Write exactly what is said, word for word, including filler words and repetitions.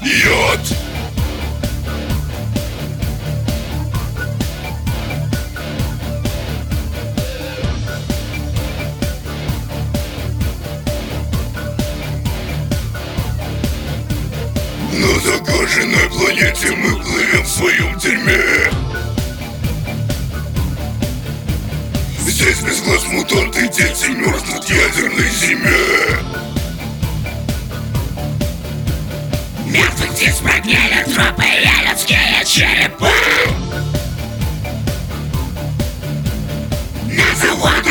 Яд! На загаженной планете мы плывем в своем дерьме. Здесь без глаз мутанты, дети мерзнут в ядерной зиме. Мертвых птиц прогнили трупы и людские черепа. На завод